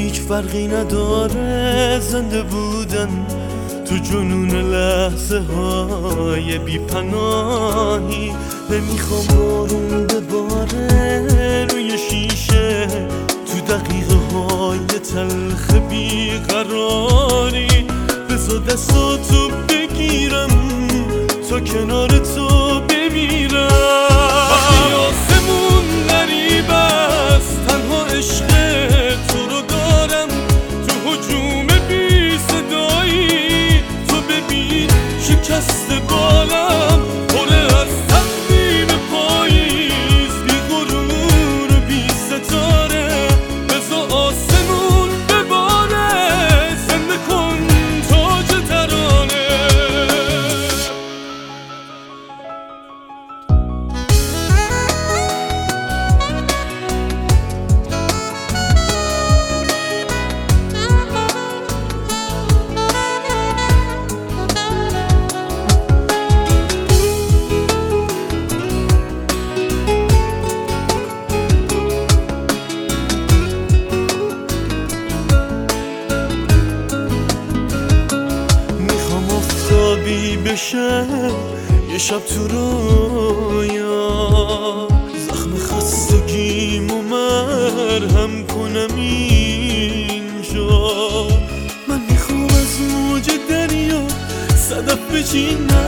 هیچ فرقی نداره زنده بودن تو جنون لحظه های بی پناهی. نمیخوام بارون بباره روی شیشه تو دقیقه های تلخ بیقراری. بذار دستاتو بگیرم تا کنار تو بمیرم. وقتی آسمون غریب است تنها عشق تو رو دارم تو هجوم بی صدایی. تو ببین شکست بالم پره از تقویم پاییز، بی غرور و بی ستاره. بذار آسمون بباره زنده کن تاج ترانه. بشه یه شب تو رویا زخم خستگیمو مرهم کنم اینجا. من میخوام از موج دریا صدف بچینم